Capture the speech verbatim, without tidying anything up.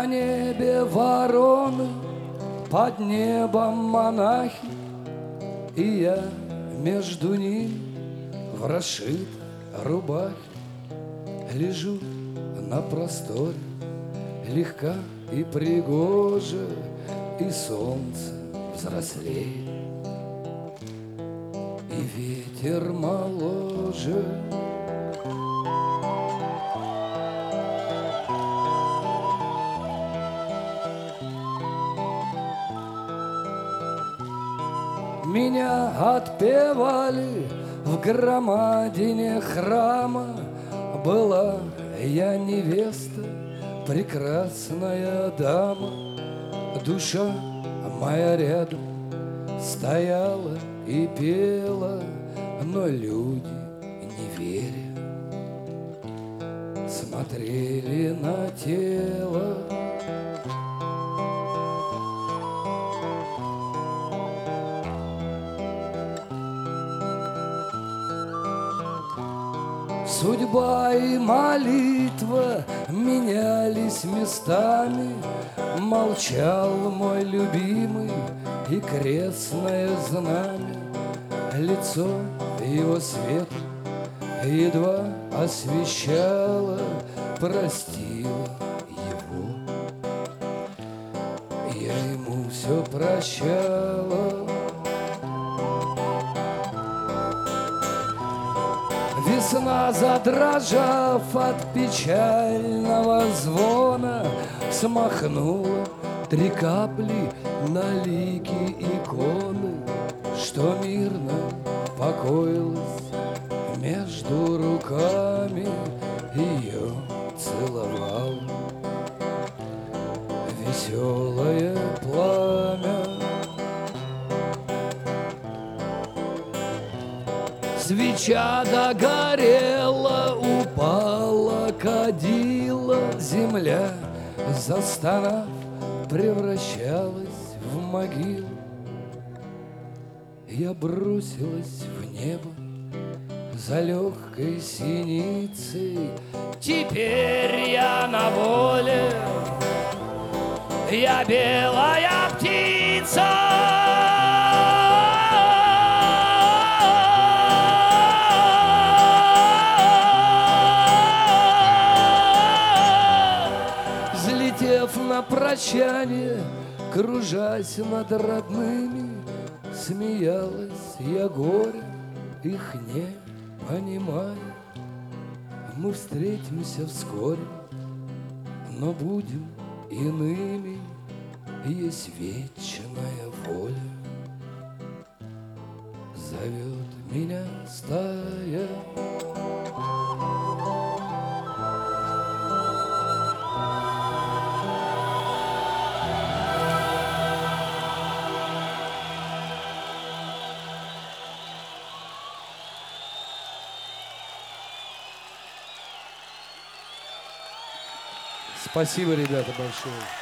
На небе вороны, под небом монахи, и я между ними в расшитой рубахе лежу на просторе, легка и пригожа, и солнце взрослеет, и ветер моложе. Меня отпевали в громадине храма. Была я невеста, прекрасная дама. Душа моя рядом стояла и пела, но люди, не веря, смотрели на тело. Судьба и молитва менялись местами. Молчал мой любимый и крестное знамя. Лицо его света едва освещало, простила его. Я ему все прощала. Весна, задрожав от печального звона, смахнула три капли на лики иконы, что мирно покоилась между руками. Ее целовал веселое пламя. Свеча догорела, упала кадила, земля, застонав, превращалась в могилу. Я бросилась в небо за легкой синицей. Теперь я на воле, я белая птица. На прощание, кружась над родными, смеялась я горя, их не понимая. Мы встретимся вскоре, но будем иными, есть вечная воля. Зовет меня стая. Спасибо, ребята, большое.